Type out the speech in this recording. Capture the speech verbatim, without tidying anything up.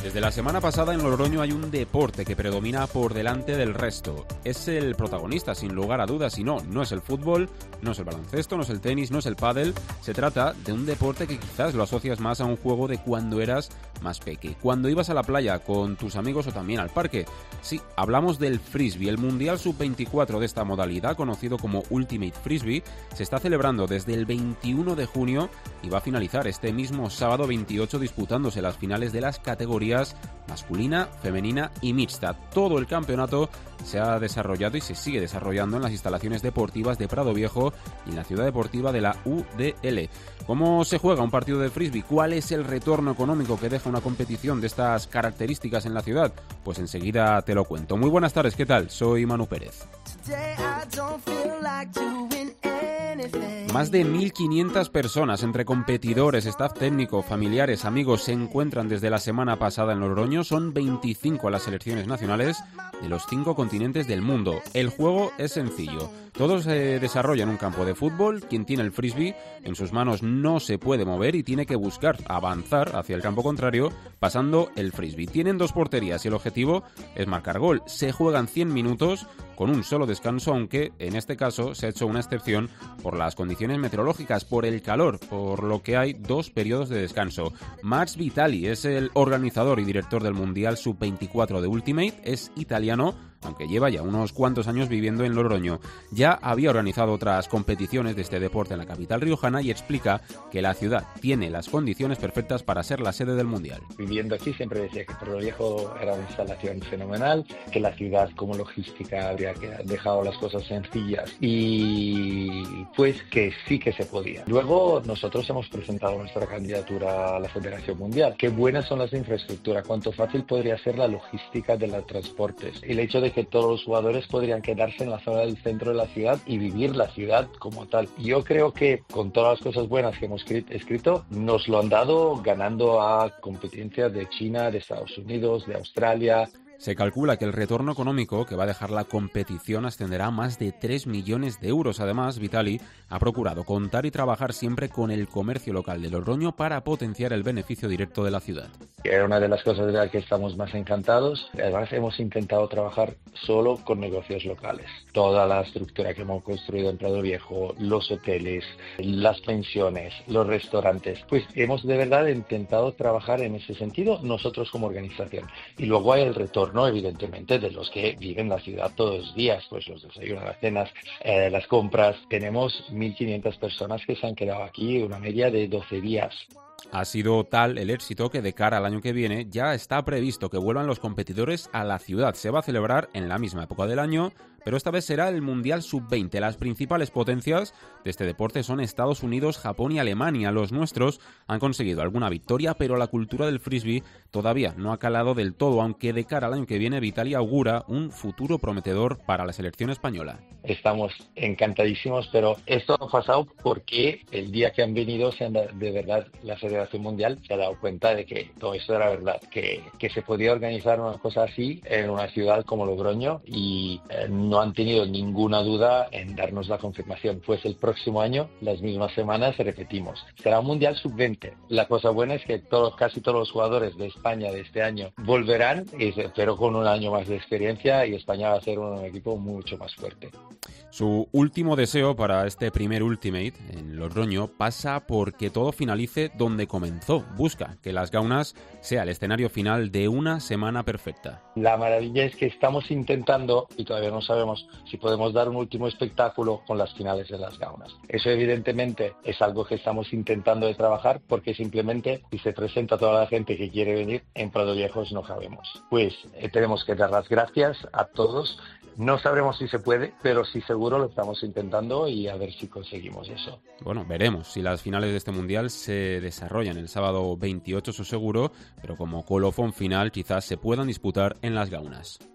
Desde la semana pasada en Logroño hay un deporte que predomina por delante del resto. Es el protagonista, sin lugar a dudas, y no, no es el fútbol, no es el baloncesto, no es el tenis, no es el pádel. Se trata de un deporte que quizás lo asocias más a un juego de cuando eras más peque, cuando ibas a la playa con tus amigos o también al parque. Sí, hablamos del frisbee. El Mundial sub veinticuatro de esta modalidad, conocido como Ultimate Frisbee, se está celebrando desde el veintiuno de junio y va a finalizar este mismo sábado veintiocho disputándose las finales de las categorías masculina, femenina y mixta. Todo el campeonato se ha desarrollado y se sigue desarrollando en las instalaciones deportivas de Prado Viejo y en la ciudad deportiva de la U D L. ¿Cómo se juega un partido de frisbee? ¿Cuál es el retorno económico que deja una competición de estas características en la ciudad? Pues enseguida te lo cuento. Muy buenas tardes, ¿qué tal? Soy Manu Pérez. Más de mil quinientas personas, entre competidores, staff técnico, familiares, amigos, se encuentran desde la semana pasada en Logroño. Son veinticinco las selecciones nacionales de los cinco continentes del mundo. El juego es sencillo. Todo se desarrolla en un campo de fútbol. Quien tiene el frisbee en sus manos no se puede mover y tiene que buscar avanzar hacia el campo contrario pasando el frisbee. Tienen dos porterías y el objetivo es marcar gol. Se juegan cien minutos con un solo descanso, aunque en este caso se ha hecho una excepción por las condiciones meteorológicas, por el calor, por lo que hay dos periodos de descanso. Max Vitali es el organizador y director del Mundial sub veinticuatro de Ultimate, es italiano, aunque lleva ya unos cuantos años viviendo en Logroño. Ya había organizado otras competiciones de este deporte en la capital riojana y explica que la ciudad tiene las condiciones perfectas para ser la sede del Mundial. Viviendo aquí siempre decía que Prado Viejo era una instalación fenomenal, que la ciudad como logística habría dejado las cosas sencillas y pues que sí que se podía. Luego nosotros hemos presentado nuestra candidatura a la Federación Mundial. Qué buenas son las infraestructuras, cuánto fácil podría ser la logística de los transportes. El hecho de que todos los jugadores podrían quedarse en la zona del centro de la ciudad y vivir la ciudad como tal. Yo creo que con todas las cosas buenas que hemos escrito, nos lo han dado ganando a competencia de China, de Estados Unidos, de Australia. Se calcula que el retorno económico que va a dejar la competición ascenderá a más de tres millones de euros. Además, Vitali ha procurado contar y trabajar siempre con el comercio local de Logroño para potenciar el beneficio directo de la ciudad. Era una de las cosas de las que estamos más encantados. Además, hemos intentado trabajar solo con negocios locales. Toda la estructura que hemos construido en Prado Viejo, los hoteles, las pensiones, los restaurantes, pues hemos de verdad intentado trabajar en ese sentido nosotros como organización. Y luego hay el retorno, ¿no? Evidentemente, de los que viven la ciudad todos los días, pues los desayunos, las cenas, eh, las compras. Tenemos mil quinientas personas que se han quedado aquí, una media de doce días. Ha sido tal el éxito que de cara al año que viene ya está previsto que vuelvan los competidores a la ciudad. Se va a celebrar en la misma época del año, pero esta vez será el Mundial sub veinte. Las principales potencias de este deporte son Estados Unidos, Japón y Alemania. Los nuestros han conseguido alguna victoria, pero la cultura del frisbee todavía no ha calado del todo, aunque de cara al año que viene Vitali augura un futuro prometedor para la selección española. Estamos encantadísimos, pero esto ha pasado porque el día que han venido se han de, de verdad la Federación Mundial se ha dado cuenta de que todo esto era verdad, que, que se podía organizar una cosa así en una ciudad como Logroño y eh, no han tenido ninguna duda en darnos la confirmación. Pues el próximo año, las mismas semanas, repetimos. Será un Mundial sub veinte. La cosa buena es que todos, casi todos los jugadores de España de este año volverán, pero con un año más de experiencia y España va a ser un equipo mucho más fuerte. Su último deseo para este primer Ultimate en Logroño pasa por que todo finalice donde comenzó. Busca que Las Gaunas sea el escenario final de una semana perfecta. La maravilla es que estamos intentando, y todavía no sabemos si podemos dar un último espectáculo con las finales de Las Gaunas. Eso evidentemente es algo que estamos intentando de trabajar porque simplemente si se presenta toda la gente que quiere venir, en Prado Viejo no cabemos. Pues eh, tenemos que dar las gracias a todos. No sabremos si se puede, pero sí seguro lo estamos intentando y a ver si conseguimos eso. Bueno, veremos si las finales de este Mundial se desarrollan el sábado veintiocho, eso seguro, pero como colofón final quizás se puedan disputar en Las Gaunas.